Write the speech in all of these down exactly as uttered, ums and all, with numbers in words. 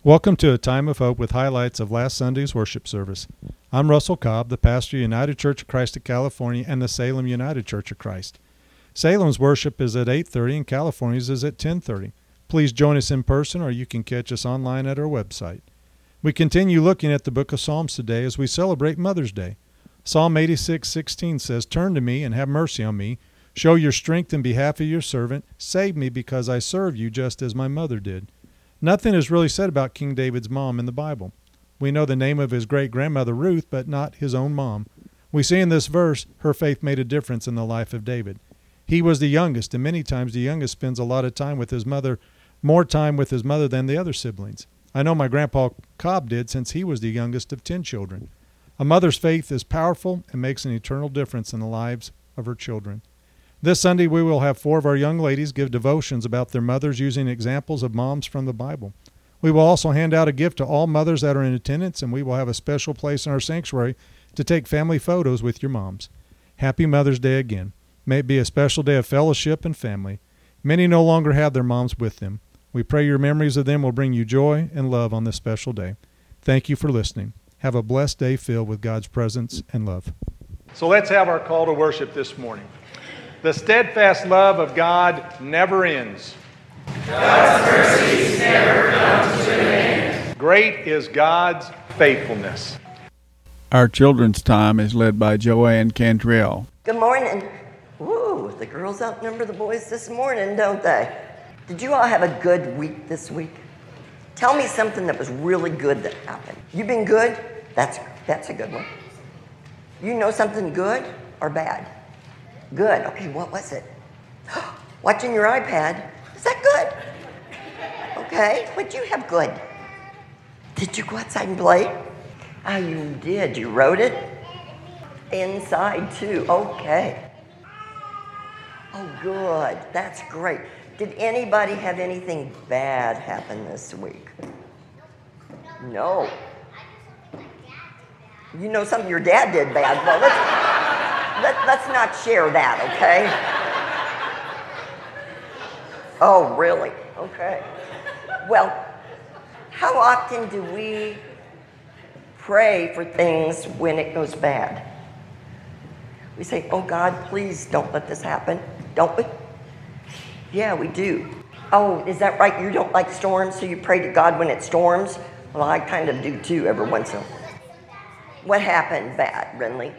Welcome to A Time of Hope with highlights of last Sunday's worship service. I'm Russell Cobb, the pastor of United Church of Christ of California and the Salem United Church of Christ. Salem's worship is at eight thirty and California's is at ten thirty. Please join us in person or you can catch us online at our website. We continue looking at the book of Psalms today as we celebrate Mother's Day. Psalm eighty-six sixteen says, "Turn to me and have mercy on me. Show your strength in behalf of your servant. Save me because I serve you just as my mother did." Nothing is really said about King David's mom in the Bible. We know the name of his great-grandmother Ruth, but not his own mom. We see in this verse her faith made a difference in the life of David. He was the youngest, and many times the youngest spends a lot of time with his mother, more time with his mother than the other siblings. I know my grandpa Cobb did since he was the youngest of ten children. A mother's faith is powerful and makes an eternal difference in the lives of her children. This Sunday, we will have four of our young ladies give devotions about their mothers using examples of moms from the Bible. We will also hand out a gift to all mothers that are in attendance, and we will have a special place in our sanctuary to take family photos with your moms. Happy Mother's Day again. May it be a special day of fellowship and family. Many no longer have their moms with them. We pray your memories of them will bring you joy and love on this special day. Thank you for listening. Have a blessed day filled with God's presence and love. So let's have our call to worship this morning. The steadfast love of God never ends. God's mercies never come to an end. Great is God's faithfulness. Our children's time is led by Joanne Cantrell. Good morning. Woo, the girls outnumber the boys this morning, don't they? Did you all have a good week this week? Tell me something that was really good that happened. You been good? That's that's a good one. You know something good or bad? Good. Okay, what was it? Watching your iPad. Is that good? Okay, what'd you have good? Did you go outside and play? Oh, you did. You wrote it? Inside, too. Okay. Oh, good. That's great. Did anybody have anything bad happen this week? No. You know something your dad did bad. Well, let's... Let, let's not share that, okay? Oh, really? Okay. Well, how often do we pray for things when it goes bad? We say, "Oh, God, please don't let this happen." Don't we? Yeah, we do. Oh, is that right? You don't like storms, so you pray to God when it storms? Well, I kind of do, too, every once in a while. What happened bad, Renly?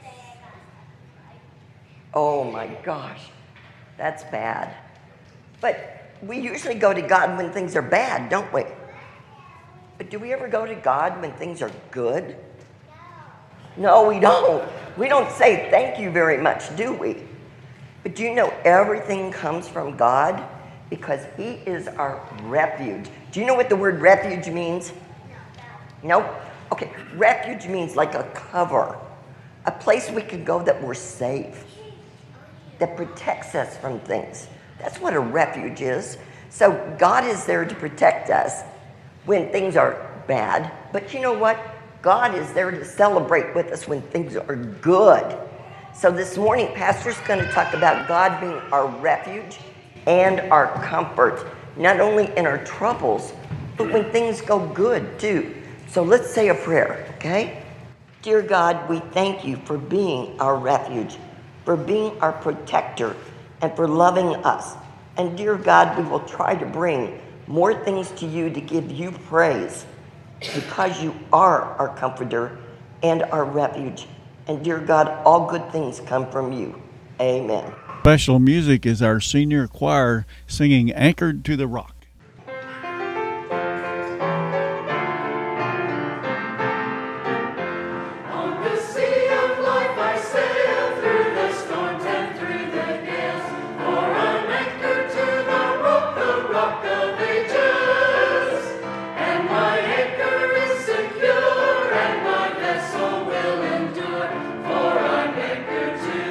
Oh my gosh, that's bad. But we usually go to God when things are bad, don't we? But do we ever go to God when things are good? No, we don't. We don't say thank you very much, do we? But do you know everything comes from God? Because He is our refuge. Do you know what the word refuge means? Nope. Okay, refuge means like a cover, a place we can go that we're safe, that protects us from things. That's what a refuge is. So God is there to protect us when things are bad. But you know what? God is there to celebrate with us when things are good. So this morning, Pastor's going to talk about God being our refuge and our comfort, not only in our troubles, but when things go good too. So let's say a prayer, okay? Dear God, we thank you for being our refuge, for being our protector, and for loving us. And dear God, we will try to bring more things to you to give you praise because you are our comforter and our refuge. And dear God, all good things come from you. Amen. Special music is our senior choir singing Anchored to the Rock.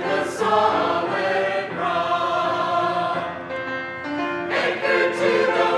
To the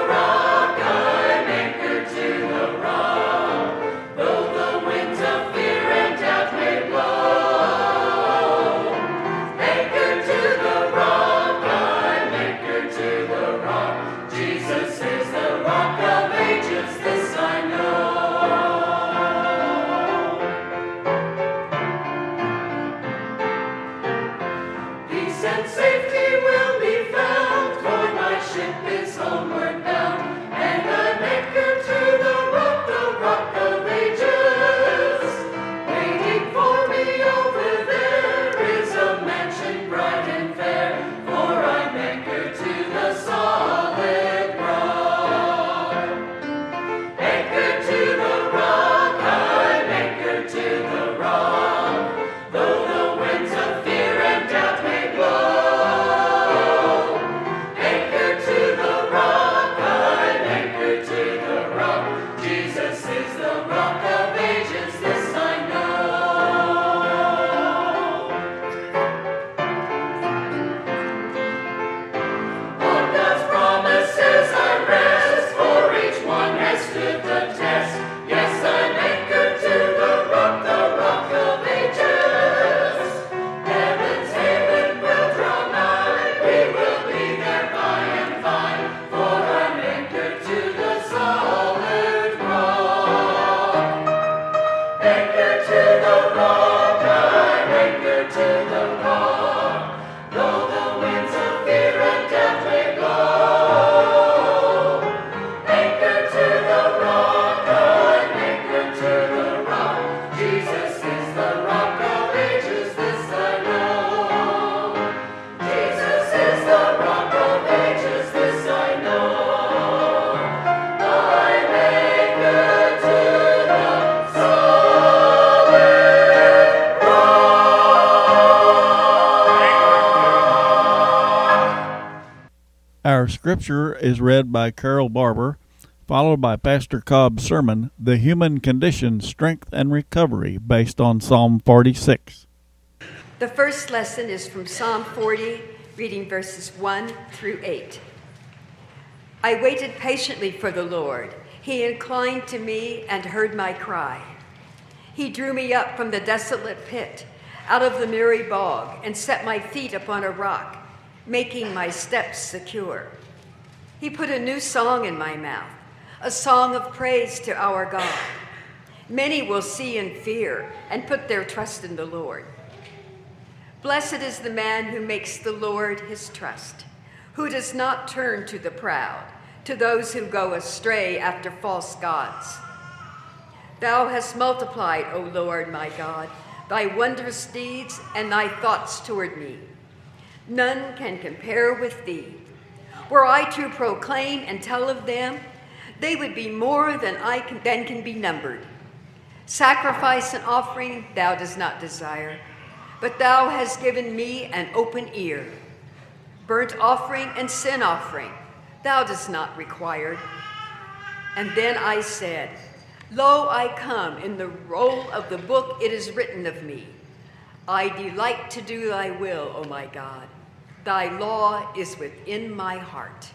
Our scripture is read by Carol Barber, followed by Pastor Cobb's sermon, The Human Condition, Strength and Recovery, based on Psalm forty-six. The first lesson is from Psalm forty, reading verses one through eight. I waited patiently for the Lord. He inclined to me and heard my cry. He drew me up from the desolate pit, out of the miry bog, and set my feet upon a rock, making my steps secure. He put a new song in my mouth, a song of praise to our God. Many will see and fear and put their trust in the Lord. Blessed is the man who makes the Lord his trust, who does not turn to the proud, to those who go astray after false gods. Thou hast multiplied, O Lord my God, thy wondrous deeds and thy thoughts toward me. None can compare with thee. Were I to proclaim and tell of them, they would be more than I can, than can be numbered. Sacrifice and offering thou dost not desire, but thou hast given me an open ear. Burnt offering and sin offering thou dost not require. And then I said, Lo, I come, in the roll of the book it is written of me. I delight to do thy will, O my God. Thy law is within my heart.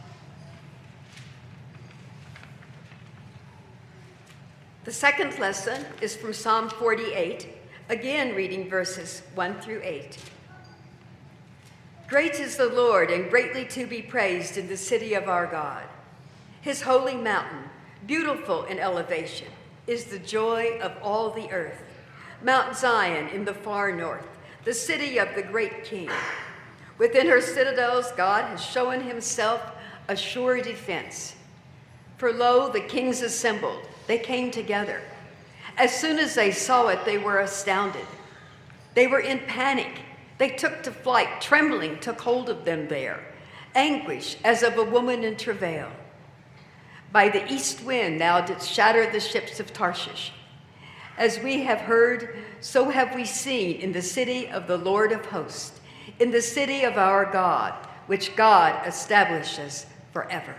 The second lesson is from Psalm forty-eight, again reading verses one through eight. Great is the Lord, and greatly to be praised in the city of our God. His holy mountain, beautiful in elevation, is the joy of all the earth. Mount Zion in the far north, the city of the great King. Within her citadels, God has shown himself a sure defense. For lo, the kings assembled. They came together. As soon as they saw it, they were astounded. They were in panic. They took to flight. Trembling took hold of them there. Anguish as of a woman in travail. By the east wind thou didst shatter the ships of Tarshish. As we have heard, so have we seen in the city of the Lord of hosts, in the city of our God, which God establishes forever.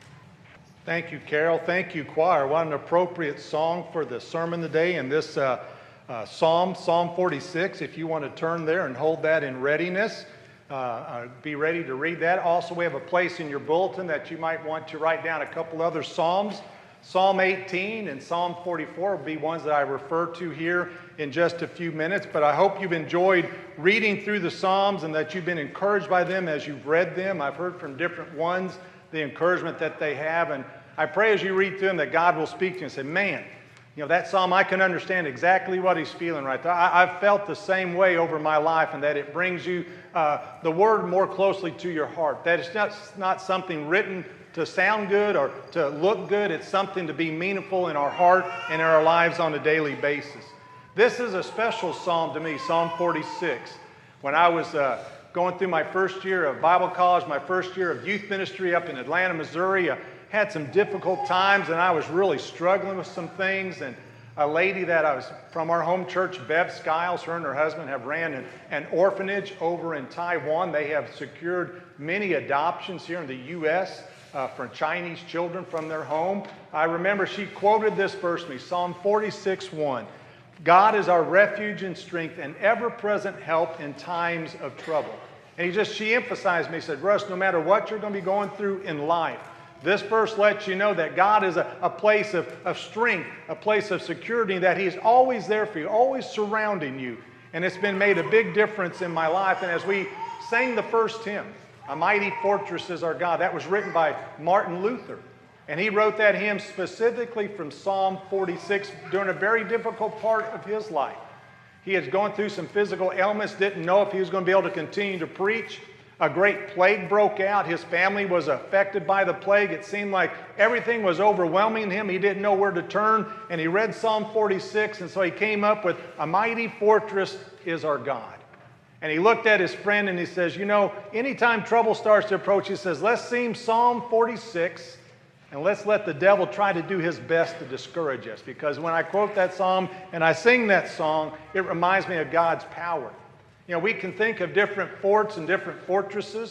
Thank you, Carol. Thank you, choir. What an appropriate song for the sermon today in this uh, uh, Psalm, Psalm forty-six. If you want to turn there and hold that in readiness, uh, uh, be ready to read that. Also, we have a place in your bulletin that you might want to write down a couple other Psalms. Psalm eighteen and Psalm forty-four will be ones that I refer to here in just a few minutes, but I hope you've enjoyed reading through the Psalms and that you've been encouraged by them as you've read them. I've heard from different ones the encouragement that they have, and I pray as you read through them that God will speak to you and say, man, you know, that Psalm, I can understand exactly what he's feeling right there. I, I've felt the same way over my life, and that it brings you uh, the Word more closely to your heart. That it's not, not something written to sound good or to look good. It's something to be meaningful in our heart and in our lives on a daily basis. This is a special psalm to me, Psalm forty-six. When I was uh, going through my first year of Bible college, my first year of youth ministry up in Atlanta, Missouri, I had some difficult times, and I was really struggling with some things. And a lady that I was from our home church, Bev Skiles, her and her husband have ran an, an orphanage over in Taiwan. They have secured many adoptions here in the U S Uh, for Chinese children from their home. I remember she quoted this verse to me, Psalm forty-six, one. God is our refuge and strength and ever-present help in times of trouble. And he just, she emphasized me, said, Russ, no matter what you're going to be going through in life, this verse lets you know that God is a, a place of, of strength, a place of security, that he's always there for you, always surrounding you. And it's been made a big difference in my life. And as we sang the first hymn, A Mighty Fortress is Our God, that was written by Martin Luther. And he wrote that hymn specifically from Psalm forty-six during a very difficult part of his life. He had gone through some physical ailments, didn't know if he was going to be able to continue to preach. A great plague broke out. His family was affected by the plague. It seemed like everything was overwhelming him. He didn't know where to turn. And he read Psalm forty-six, and so he came up with, A Mighty Fortress is Our God. And he looked at his friend and he says, you know, anytime trouble starts to approach, he says, let's sing Psalm forty-six and let's let the devil try to do his best to discourage us. Because when I quote that psalm and I sing that song, it reminds me of God's power. You know, we can think of different forts and different fortresses.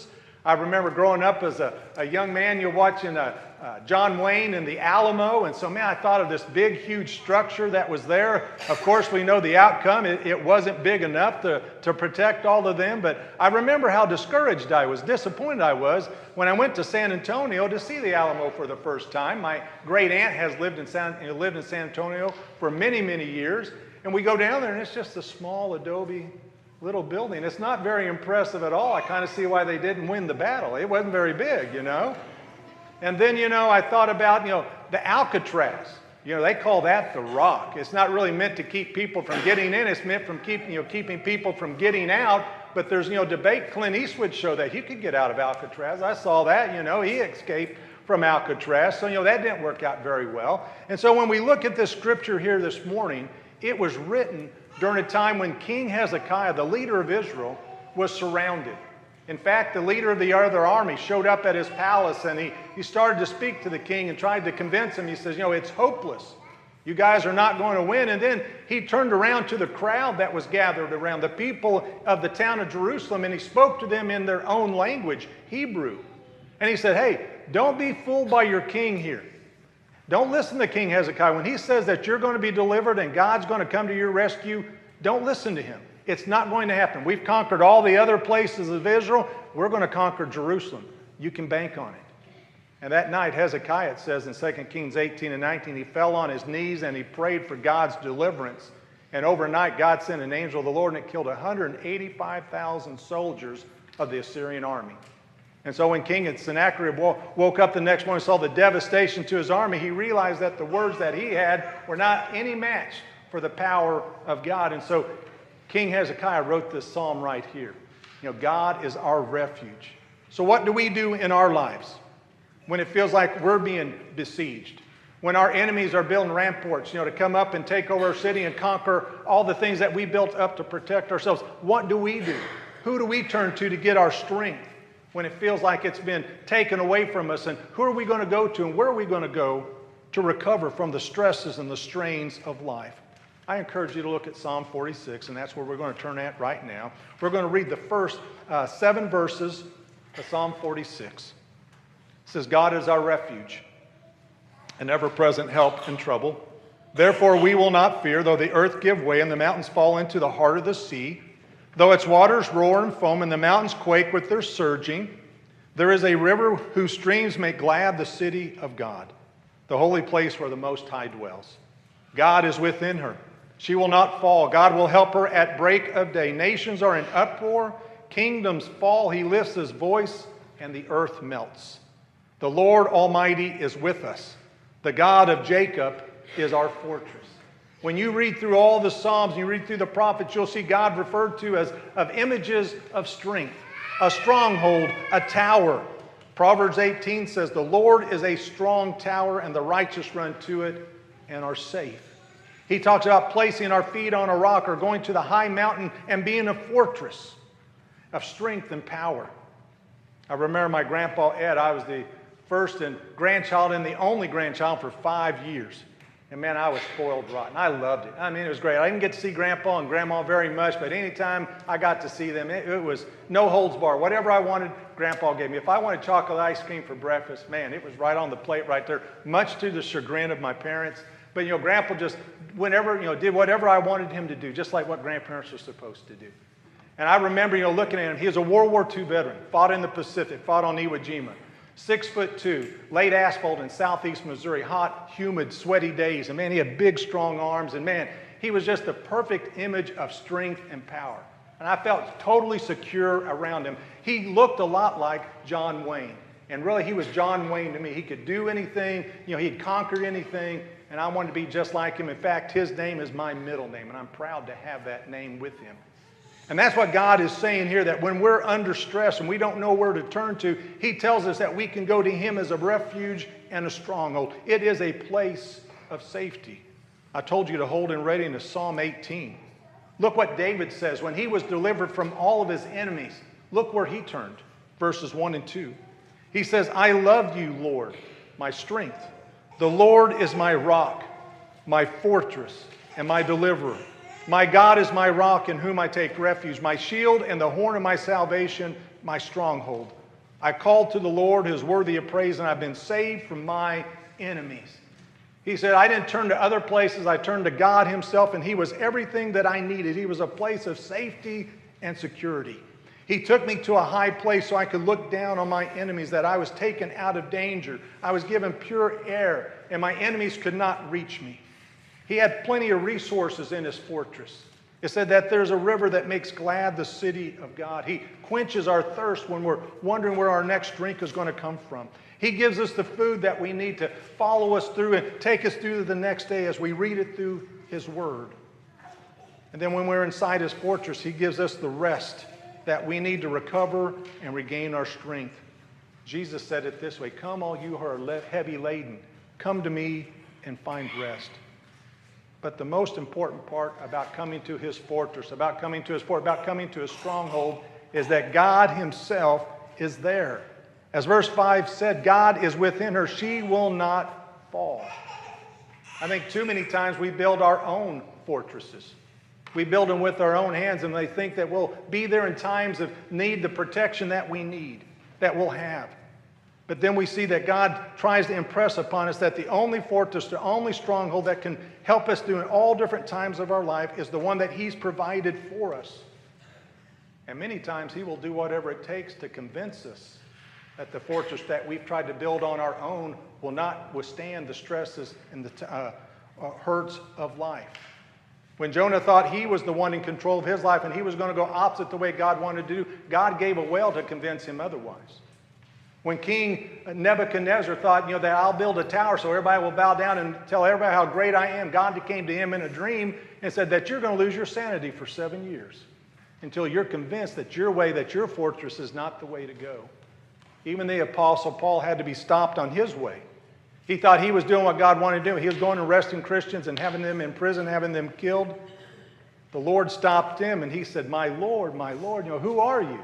I remember growing up as a, a young man, you're watching uh, uh, John Wayne and the Alamo, and so, man, I thought of this big, huge structure that was there. Of course, we know the outcome. It, it wasn't big enough to, to protect all of them, but I remember how discouraged I was, disappointed I was when I went to San Antonio to see the Alamo for the first time. My great aunt has lived in San, you know, lived in San Antonio for many, many years, and we go down there, and it's just a small adobe little building. It's not very impressive at all. I kind of see why they didn't win the battle. It wasn't very big, you know. And then, you know, I thought about, you know, the Alcatraz. You know, they call that the Rock. It's not really meant to keep people from getting in. It's meant from keep, you know, keeping people from getting out. But there's, you know, debate. Clint Eastwood showed that you could get out of Alcatraz. I saw that, you know. He escaped from Alcatraz. So, you know, that didn't work out very well. And so when we look at this scripture here this morning, it was written during a time when King Hezekiah, the leader of Israel, was surrounded. In fact, the leader of the other army showed up at his palace, and he, he started to speak to the king and tried to convince him. He says, you know, it's hopeless. You guys are not going to win. And then he turned around to the crowd that was gathered around, the people of the town of Jerusalem, and he spoke to them in their own language, Hebrew. And he said, hey, don't be fooled by your king here. Don't listen to King Hezekiah. When he says that you're going to be delivered and God's going to come to your rescue, don't listen to him. It's not going to happen. We've conquered all the other places of Israel. We're going to conquer Jerusalem. You can bank on it. And that night, Hezekiah, it says in Second Kings eighteen and nineteen, he fell on his knees and he prayed for God's deliverance. And overnight, God sent an angel of the Lord, and it killed one hundred eighty-five thousand soldiers of the Assyrian army. And so when King Sennacherib woke up the next morning and saw the devastation to his army, he realized that the words that he had were not any match for the power of God. And so King Hezekiah wrote this psalm right here. You know, God is our refuge. So what do we do in our lives when it feels like we're being besieged? When our enemies are building ramparts, you know, to come up and take over our city and conquer all the things that we built up to protect ourselves. What do we do? Who do we turn to to get our strength when it feels like it's been taken away from us? And who are we going to go to, and where are we going to go to recover from the stresses and the strains of life? I encourage you to look at Psalm forty-six, and that's where we're going to turn at right now. We're going to read the first uh, seven verses of Psalm forty-six. It says, God is our refuge, an ever-present help in trouble. Therefore we will not fear, though the earth give way and the mountains fall into the heart of the sea, though its waters roar and foam and the mountains quake with their surging. There is a river whose streams make glad the city of God, the holy place where the Most High dwells. God is within her. She will not fall. God will help her at break of day. Nations are in uproar. Kingdoms fall. He lifts his voice, and the earth melts. The Lord Almighty is with us. The God of Jacob is our fortress. When you read through all the Psalms, and you read through the prophets, you'll see God referred to as of images of strength, a stronghold, a tower. Proverbs eighteen says, the Lord is a strong tower, and the righteous run to it and are safe. He talks about placing our feet on a rock or going to the high mountain and being a fortress of strength and power. I remember my grandpa Ed. I was the first and grandchild and the only grandchild for five years. And man, I was spoiled rotten. I loved it. I mean, it was great. I didn't get to see Grandpa and Grandma very much, but anytime I got to see them, it, it was no holds barred. Whatever I wanted, Grandpa gave me. If I wanted chocolate ice cream for breakfast, man, it was right on the plate right there, much to the chagrin of my parents. But, you know, Grandpa just, whenever, you know, did whatever I wanted him to do, just like what grandparents are supposed to do. And I remember, you know, looking at him. He was a World War Two veteran, fought in the Pacific, fought on Iwo Jima. Six foot two, laid asphalt in southeast Missouri, hot, humid, sweaty days. And man, he had big, strong arms. And man, he was just the perfect image of strength and power. And I felt totally secure around him. He looked a lot like John Wayne. And really, he was John Wayne to me. He could do anything. You know, he'd conquered anything. And I wanted to be just like him. In fact, his name is my middle name. And I'm proud to have that name with him. And that's what God is saying here, that when we're under stress and we don't know where to turn to, he tells us that we can go to him as a refuge and a stronghold. It is a place of safety. I told you to hold in readiness Psalm eighteen. Look what David says. When he was delivered from all of his enemies, look where he turned. Verses one and two. He says, I love you, Lord, my strength. The Lord is my rock, my fortress, and my deliverer. My God is my rock in whom I take refuge, my shield and the horn of my salvation, my stronghold. I called to the Lord who is worthy of praise, and I've been saved from my enemies. He said, I didn't turn to other places. I turned to God himself, and he was everything that I needed. He was a place of safety and security. He took me to a high place so I could look down on my enemies, that I was taken out of danger. I was given pure air, and my enemies could not reach me. He had plenty of resources in his fortress. It said that there's a river that makes glad the city of God. He quenches our thirst when we're wondering where our next drink is going to come from. He gives us the food that we need to follow us through and take us through the next day as we read it through his word. And then when we're inside his fortress, he gives us the rest that we need to recover and regain our strength. Jesus said it this way, come all you who are heavy laden, come to me and find rest. But the most important part about coming to his fortress, about coming to his fort, about coming to his stronghold, is that God himself is there. As verse five said, God is within her. She will not fall. I think too many times we build our own fortresses. We build them with our own hands, and they think that we'll be there in times of need, the protection that we need, that we'll have. But then we see that God tries to impress upon us that the only fortress, the only stronghold that can help us during all different times of our life is the one that he's provided for us. And many times he will do whatever it takes to convince us that the fortress that we've tried to build on our own will not withstand the stresses and the uh, uh, hurts of life. When Jonah thought he was the one in control of his life and he was going to go opposite the way God wanted to do, God gave a well to convince him otherwise. When King Nebuchadnezzar thought, you know, that I'll build a tower so everybody will bow down and tell everybody how great I am, God came to him in a dream and said that you're going to lose your sanity for seven years until you're convinced that your way, that your fortress is not the way to go. Even the Apostle Paul had to be stopped on his way. He thought he was doing what God wanted to do. He was going and arresting Christians and having them in prison, having them killed. The Lord stopped him and he said, my Lord, my Lord, you know, who are you?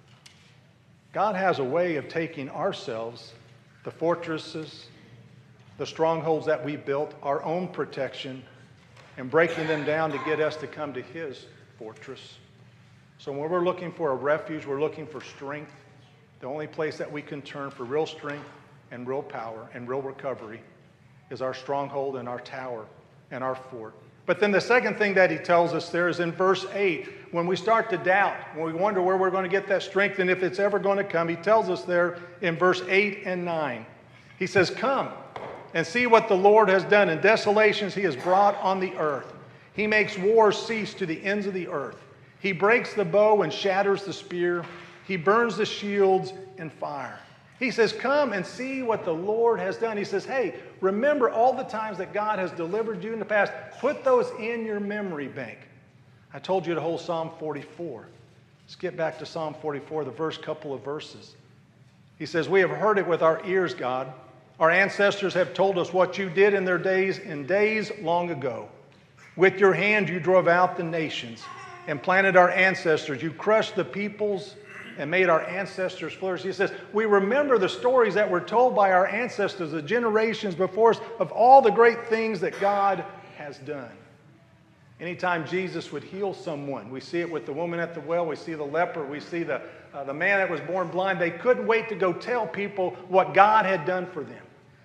God has a way of taking ourselves, the fortresses, the strongholds that we built, our own protection, and breaking them down to get us to come to his fortress. So when we're looking for a refuge, we're looking for strength. The only place that we can turn for real strength and real power and real recovery is our stronghold and our tower and our fort. But then the second thing that he tells us there is in verse eight. When we start to doubt, when we wonder where we're going to get that strength and if it's ever going to come, he tells us there in verse eight and nine. He says, come and see what the Lord has done and desolations he has brought on the earth. He makes wars cease to the ends of the earth. He breaks the bow and shatters the spear. He burns the shields in fire. He says, come and see what the Lord has done. He says, hey, remember all the times that God has delivered you in the past. Put those in your memory bank. I told you to hold Psalm forty-four. Let's get back to Psalm forty-four, the first couple of verses. He says, we have heard it with our ears, God. Our ancestors have told us what you did in their days, in days long ago. With your hand you drove out the nations and planted our ancestors. You crushed the peoples and made our ancestors flourish. He says, we remember the stories that were told by our ancestors, the generations before us, of all the great things that God has done. Anytime Jesus would heal someone, we see it with the woman at the well, we see the leper, we see the, uh, the man that was born blind, they couldn't wait to go tell people what God had done for them.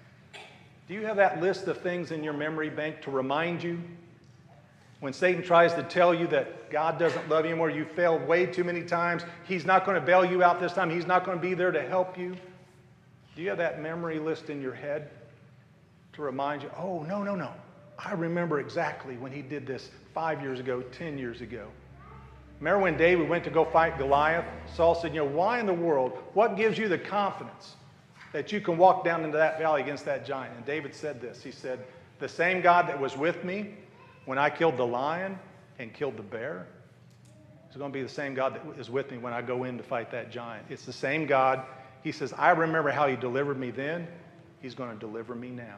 Do you have that list of things in your memory bank to remind you? When Satan tries to tell you that God doesn't love you anymore, you failed way too many times, he's not going to bail you out this time, he's not going to be there to help you. Do you have that memory list in your head to remind you, oh, no, no, no. I remember exactly when he did this five years ago, ten years ago. Remember when David went to go fight Goliath? Saul said, you know, why in the world, what gives you the confidence that you can walk down into that valley against that giant? And David said this, he said, the same God that was with me when I killed the lion and killed the bear, it's going to be the same God that is with me when I go in to fight that giant. It's the same God. He says, I remember how he delivered me then. He's going to deliver me now.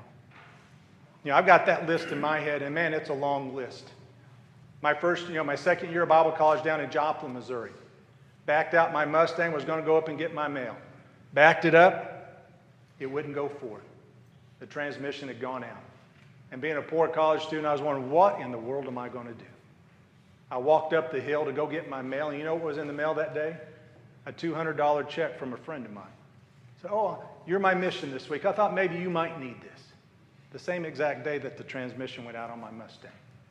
You know, I've got that list in my head, and man, it's a long list. My first, you know, my second year of Bible college down in Joplin, Missouri. Backed out my Mustang, was going to go up and get my mail. Backed it up, it wouldn't go forward. The transmission had gone out. And being a poor college student, I was wondering, what in the world am I going to do? I walked up the hill to go get my mail, and you know what was in the mail that day? A two hundred dollar check from a friend of mine. So, oh, you're my mission this week. I thought maybe you might need this. The same exact day that the transmission went out on my Mustang.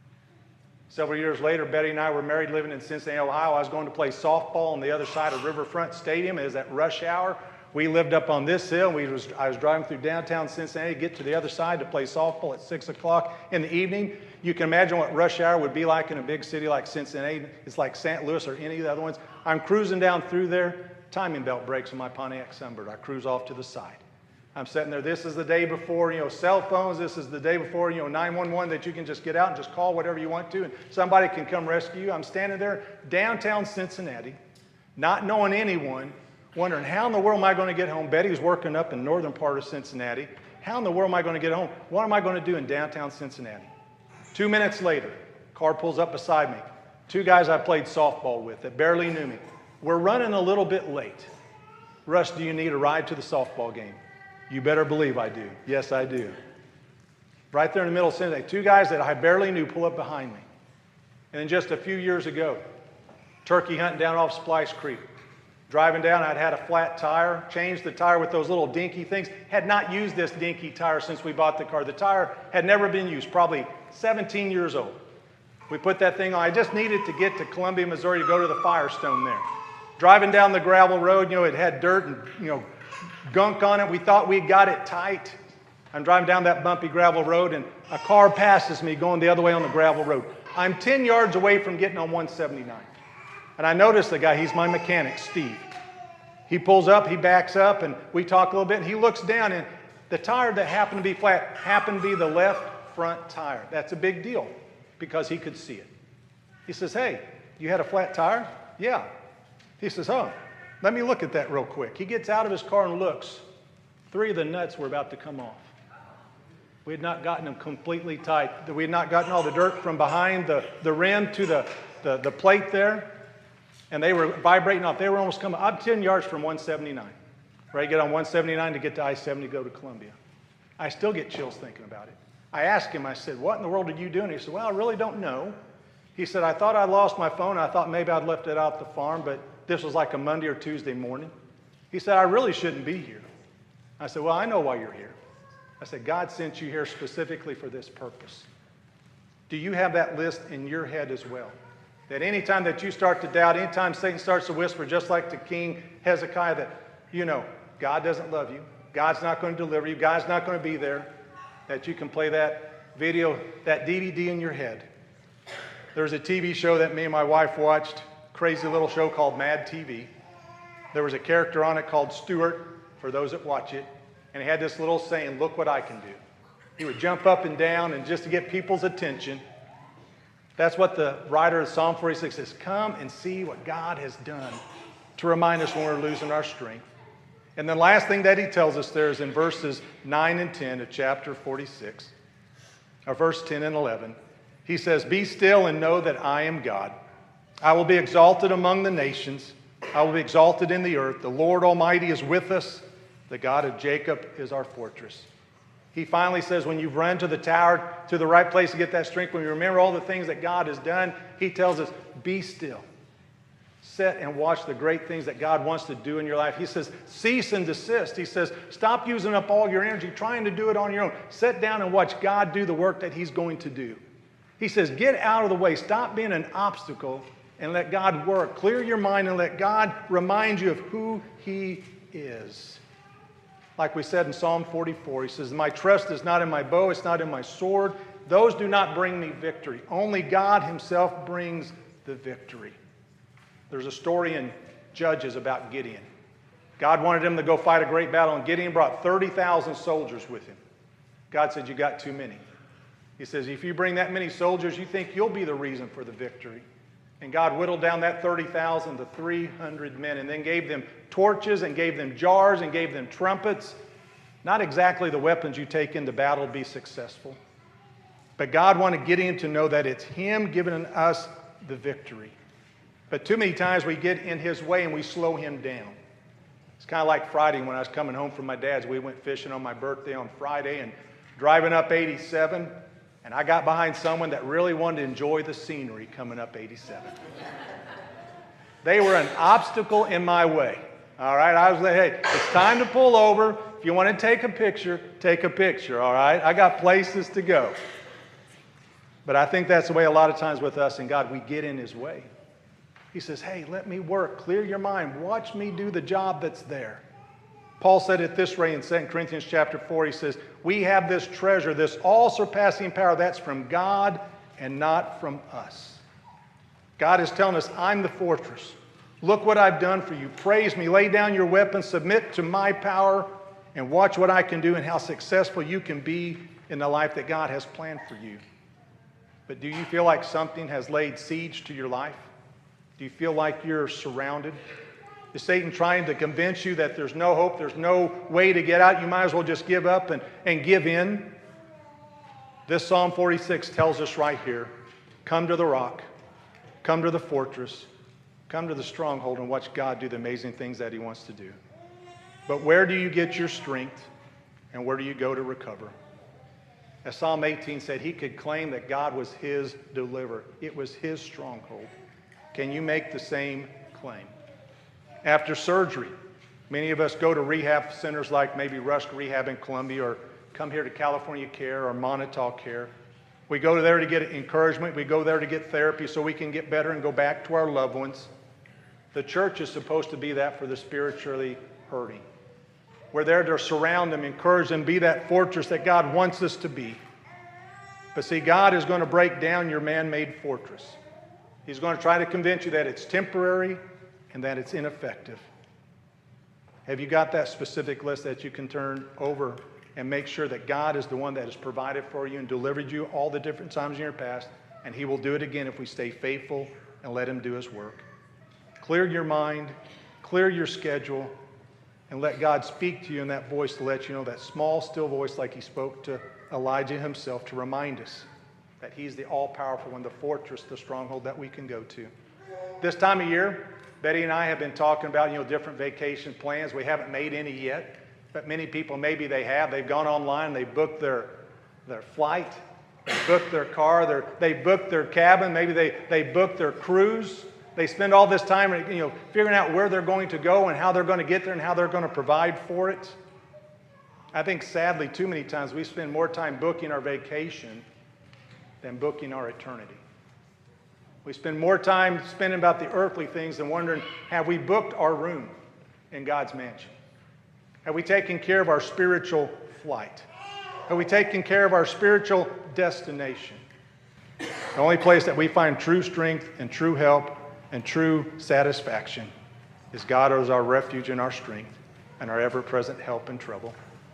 Several years later, Betty and I were married, living in Cincinnati, Ohio. I was going to play softball on the other side of Riverfront Stadium. It was at rush hour. We lived up on this hill. We was, I was driving through downtown Cincinnati, get to the other side to play softball at six o'clock in the evening. You can imagine what rush hour would be like in a big city like Cincinnati. It's like Saint Louis or any of the other ones. I'm cruising down through there. Timing belt breaks on my Pontiac Sunbird. I cruise off to the side. I'm sitting there. This is the day before, you know, cell phones. This is the day before, you know, nine one one that you can just get out and just call whatever you want to, and somebody can come rescue you. I'm standing there downtown Cincinnati, not knowing anyone, wondering how in the world am I going to get home. Betty's working up in the northern part of Cincinnati. How in the world am I going to get home? What am I going to do in downtown Cincinnati? Two minutes later, car pulls up beside me. Two guys I played softball with that barely knew me. We're running a little bit late. Russ, do you need a ride to the softball game? You better believe I do. Yes, I do. Right there in the middle of Cincinnati, two guys that I barely knew pull up behind me. And then just a few years ago, turkey hunting down off Splice Creek. Driving down, I'd had a flat tire, changed the tire with those little dinky things. Had not used this dinky tire since we bought the car. The tire had never been used, probably seventeen years old. We put that thing on. I just needed to get to Columbia, Missouri to go to the Firestone there. Driving down the gravel road, you know, it had dirt and, you know, gunk on it. We thought we got it tight. I'm driving down that bumpy gravel road, and a car passes me going the other way on the gravel road. I'm ten yards away from getting on one seventy-nine. And I notice the guy, he's my mechanic, Steve. He pulls up, he backs up, and we talk a little bit, and he looks down, and the tire that happened to be flat happened to be the left front tire. That's a big deal because he could see it. He says, hey, you had a flat tire? Yeah. He says, oh, let me look at that real quick. He gets out of his car and looks. Three of the nuts were about to come off. We had not gotten them completely tight. We had not gotten all the dirt from behind the, the rim to the, the, the plate there. And they were vibrating off. They were almost coming. I'm ten yards from one seventy-nine. Ready to get on one seventy-nine to get to I seventy to go to Columbia. I still get chills thinking about it. I asked him, I said, what in the world did you do? And he said, well, I really don't know. He said, I thought I lost my phone. I thought maybe I'd left it out at the farm, but this was like a Monday or Tuesday morning. He said, I really shouldn't be here. I said, well, I know why you're here. I said, God sent you here specifically for this purpose. Do you have that list in your head as well? That anytime that you start to doubt, anytime Satan starts to whisper, just like to King Hezekiah, that, you know, God doesn't love you, God's not going to deliver you, God's not going to be there, that you can play that video, that D V D in your head. There's a T V show that me and my wife watched, crazy little show called Mad T V. There was a character on it called Stuart, for those that watch it, and he had this little saying, look what I can do. He would jump up and down, and just to get people's attention. That's what the writer of Psalm forty-six says, come and see what God has done to remind us when we're losing our strength. And the last thing that he tells us there is in verses nine and ten of chapter forty-six, or verse ten and eleven. He says, be still and know that I am God. I will be exalted among the nations. I will be exalted in the earth. The Lord Almighty is with us. The God of Jacob is our fortress. He finally says, when you've run to the tower, to the right place to get that strength, when you remember all the things that God has done, he tells us, be still. Sit and watch the great things that God wants to do in your life. He says, cease and desist. He says, stop using up all your energy trying to do it on your own. Sit down and watch God do the work that he's going to do. He says, get out of the way. Stop being an obstacle and let God work. Clear your mind and let God remind you of who he is. Like we said in Psalm forty-four, he says, my trust is not in my bow, it's not in my sword. Those do not bring me victory. Only God himself brings the victory. There's a story in Judges about Gideon. God wanted him to go fight a great battle, and Gideon brought thirty thousand soldiers with him. God said, you got too many. He says, if you bring that many soldiers, you think you'll be the reason for the victory. And God whittled down that thirty thousand to three hundred men, and then gave them torches and gave them jars and gave them trumpets. Not exactly the weapons you take into battle to be successful. But God wanted Gideon to know that it's him giving us the victory. But too many times we get in his way and we slow him down. It's kind of like Friday when I was coming home from my dad's. We went fishing on my birthday on Friday and driving up eighty-seven. And I got behind someone that really wanted to enjoy the scenery coming up eighty-seven. They were an obstacle in my way. All right, I was like, hey, it's time to pull over. If you want to take a picture, take a picture, all right? I got places to go. But I think that's the way a lot of times with us and God, we get in His way. He says, hey, let me work. Clear your mind. Watch me do the job that's there. Paul said it this way in Second Corinthians chapter four. He says, we have this treasure, this all-surpassing power that's from God and not from us. God is telling us, I'm the fortress. Look what I've done for you. Praise me. Lay down your weapons. Submit to my power and watch what I can do and how successful you can be in the life that God has planned for you. But do you feel like something has laid siege to your life? Do you feel like you're surrounded? Is Satan trying to convince you that there's no hope, there's no way to get out? You might as well just give up and, and give in. This Psalm forty-six tells us right here, come to the rock, come to the fortress, come to the stronghold and watch God do the amazing things that He wants to do. But where do you get your strength and where do you go to recover? As Psalm eighteen said, he could claim that God was his deliverer. It was his stronghold. Can you make the same claim? After surgery, many of us go to rehab centers like maybe Rusk Rehab in Columbia or come here to California Care or Montauk Care. We go there to get encouragement. We go there to get therapy so we can get better and go back to our loved ones. The church is supposed to be that for the spiritually hurting. We're there to surround them, encourage them, be that fortress that God wants us to be. But see, God is going to break down your man-made fortress. He's going to try to convince you that it's temporary and that it's ineffective. Have you got that specific list that you can turn over and make sure that God is the one that has provided for you and delivered you all the different times in your past, and He will do it again if we stay faithful and let Him do His work? Clear your mind, clear your schedule, and let God speak to you in that voice to let you know, that small, still voice like He spoke to Elijah himself, to remind us that He's the all-powerful one, the fortress, the stronghold that we can go to. This time of year, Betty and I have been talking about, you know, different vacation plans. We haven't made any yet, but many people, maybe they have. They've gone online, they've booked their, their flight, they've booked their car, their, they've booked their cabin, maybe they, they booked their cruise. They spend all this time, you know, figuring out where they're going to go and how they're going to get there and how they're going to provide for it. I think sadly, too many times we spend more time booking our vacation than booking our eternity. We spend more time spending about the earthly things than wondering, have we booked our room in God's mansion? Have we taken care of our spiritual flight? Have we taken care of our spiritual destination? The only place that we find true strength and true help and true satisfaction is God as our refuge and our strength and our ever-present help in trouble.